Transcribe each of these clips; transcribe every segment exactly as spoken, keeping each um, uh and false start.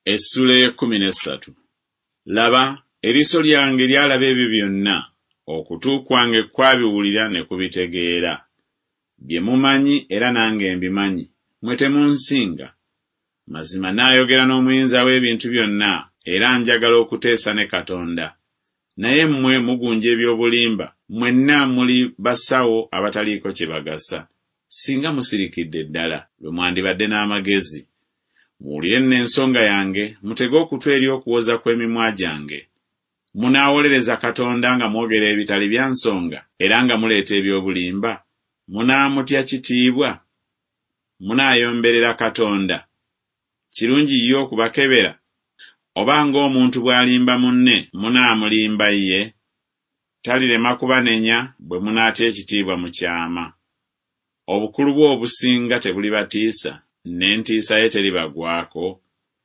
Essula y'ekkumi n'essatu. Laba, eriiso lyange lyalaba ebyo byonna, okutu kwange kwabiwulira ne kubitegeera. Bye mumanyi era nange mbimanyi, mmwe temunsinga. Mazima naayogera n'omuyinza w'ebintu byonna, era njagala okuteesa ne Katonda. Naye mmwe mugunja eby'obulimba, mwenna muli basawo abataliiko kye bagasa. Singa musirikidde ddala, lwe mwandibadde n'amagezi. Muwulire nno ensonga yange, mutege okutu eri okuwoza kw'emimwa gyange. Munaawolereza Katonda nga mwogera ebitali bya nsonga, era nga muleeta eby'obulimba. Munaamutya kitiibwa. Munaayomberera Katonda. Kirungi ye okubakebera. Oba ng'omuntu bw'alimba munne, munaamulimba ye. Talirema kubanenya bwe munaatya ekitiibwa mu kyama. Obukulu bwe obusinga tebulibatiisa, n'entiisa ye teribagwako.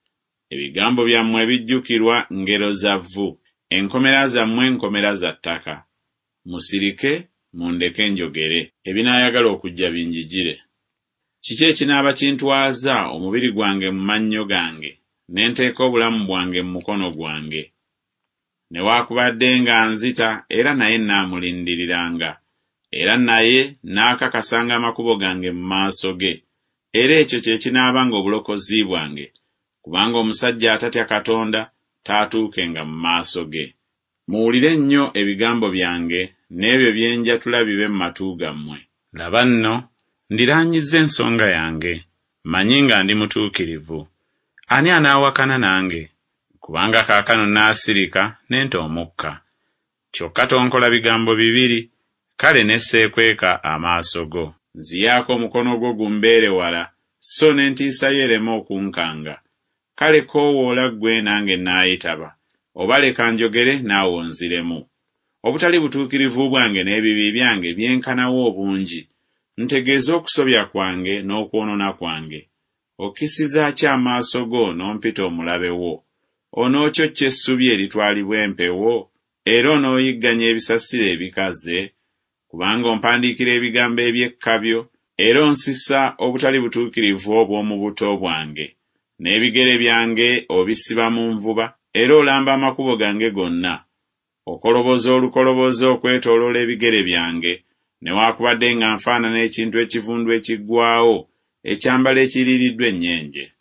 Ebigambo byammwe bijjukirwa ngero za vvu, enkomera zammwe nkomera za ttaka. Musirike, mundeke njogere, ebinaayagala okujja binjigire. Kiki ekinaaba kintwaza omubiri gwange mu mannyo gange, ne nteeka obulamu bwange mu mukono gwange? Newaakubadde nga nzita, era naye nnaamulindiriranga, era naye n'akakasanga amakubo gange mu maaso ge. Era ekyo kye kinaabanga obulokozi bwange, kubanga omusajja atatya Katonda taatuukenga mu maaso ge. Muwulire nnyo ebigambo byange, n'ebyo bye njatula bibe mu matu gammwe. Laba nno, ndiraanyizza ensonga yange, mmanyi nga ndi mutuukirivu. Ani anaawakana nange? Kubanga kaakano naasirika ne nta omukka. Kyokka tonkola bigambo bibiri, kale ne seekweka amaaso go. Nziyaako omukono gwo gumbeere wala, so n'entiisa yo ereme okunkanga. Kale koowoola ggwe nange naayitaba, oba leka njogere naawe onziremu. Obutali butuukirivu bwange n'ebibi byange byenkanawo obungi. Ntegeeza okusobya kwange n'okwonoona kwange. Okisiza ki amaaso go n'ompita omulabe wo? Onoococca essubi eritwalibwa empewo, era onooyigganya ebisasiro ebikaze? Kubanga ompandiikira ebigambo eby'ekkabyo, era onsisa obutali butuukirivu obw'omu buto bwange. N'ebigere byange obisiba mu nvuba, era olamba amakubo gange gonna. Okoloboza olukolobozo okwetooloola ebigere byange, newaakubadde nga nfaanana ekintu ekivundu ekiggwaawo, ekyambalo ekiriiriddwa ennyenje.